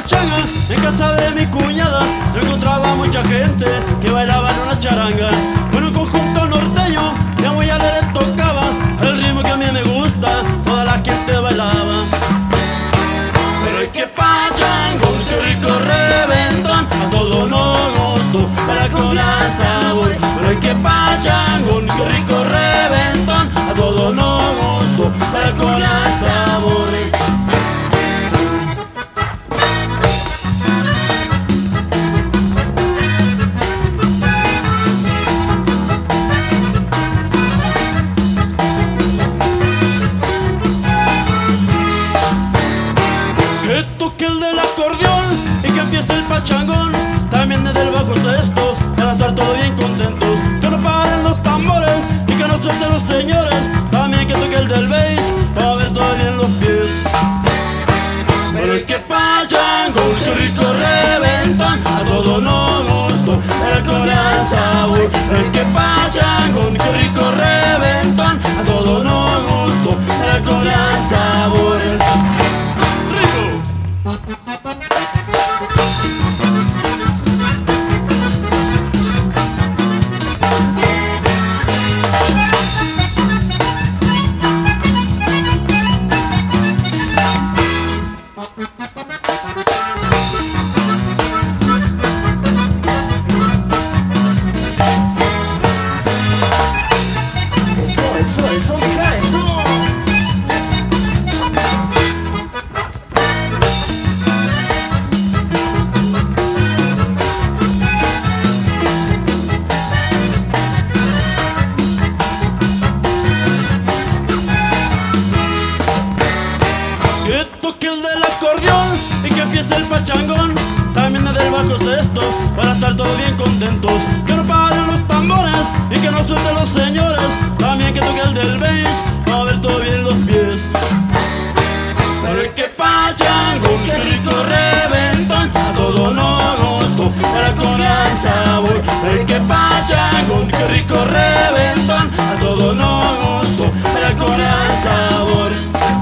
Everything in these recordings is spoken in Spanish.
pachanga en casa de mi cuñada. Se encontraba mucha gente que bailaba en una charanga. Con un conjunto norteño que muy alegre tocaba el ritmo que a mí me gusta, toda la gente bailaba. Pero es que pachangón, qué rico reventón, a todo nos gustó, para con la sabor. Pero es que pachangón, qué rico reventón, a todo nos gustó, para con la sabor. Que toque el del acordeón y que empiece el pachangón, también desde el bajo sexto, para estar todos bien contentos. Que no paren los tambores y que no suelten los señores, también que toque el del bass, para ver todo bien los pies. Pero es que pachangón, qué rico reventón, a todo nos gustó, el corazón sabor. Pero es que pachangón, qué rico reventón, a todo nos gustó, el corazón sabor. Eso, mija, eso. Que toque el del acordeón y que empiece el pachangón, también desde el bajo sexto, para estar todos bien contentos. Que no paren los tambores y que no suelten los señores, también que toque el del bass, para ver todo bien los pies. Pero es que pachangón, qué rico reventón, a todo nos gustó, para con el sabor. Pero es que pachangón, qué rico reventón, a todo nos gustó, para con el sabor.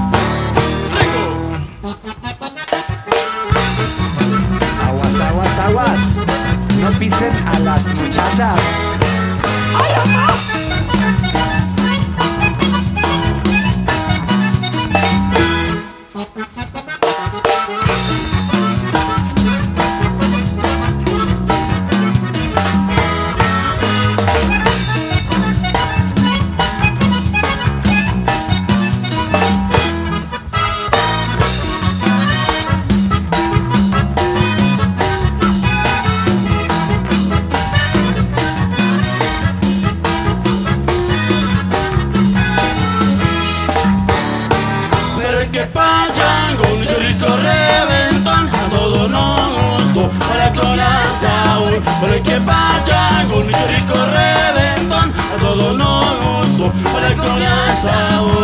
Aguas, aguas, no pisen a las muchachas. ¡Ay, mamá! Que pachangón, qué rico reventón, a todo nos gustó, para con la sabor. Pero es que pachangón, qué rico reventón, a todo nos gustó, para con la sabor.